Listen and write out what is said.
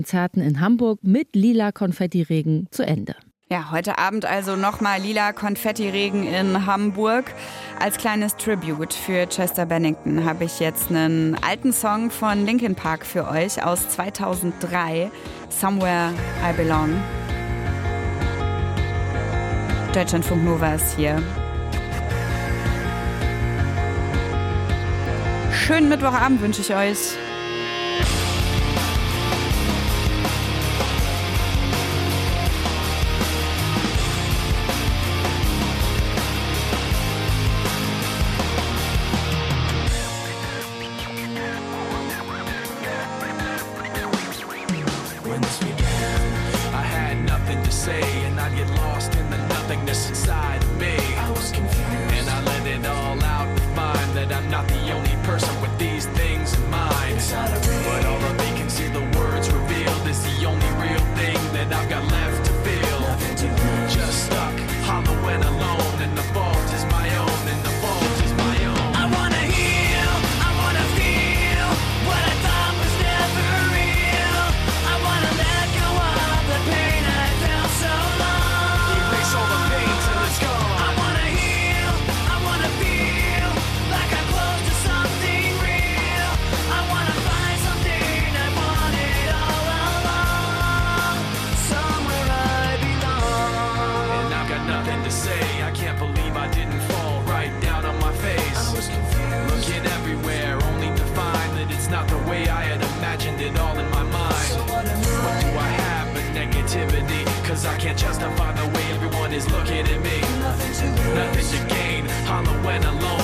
Konzerten in Hamburg mit lila Konfettiregen zu Ende. Ja, heute Abend also nochmal lila Konfettiregen in Hamburg. Als kleines Tribute für Chester Bennington habe ich jetzt einen alten Song von Linkin Park für euch aus 2003, Somewhere I Belong. Deutschlandfunk Nova ist hier. Schönen Mittwochabend wünsche ich euch. I can't justify the way everyone is looking at me. Nothing to gain, hollow and alone.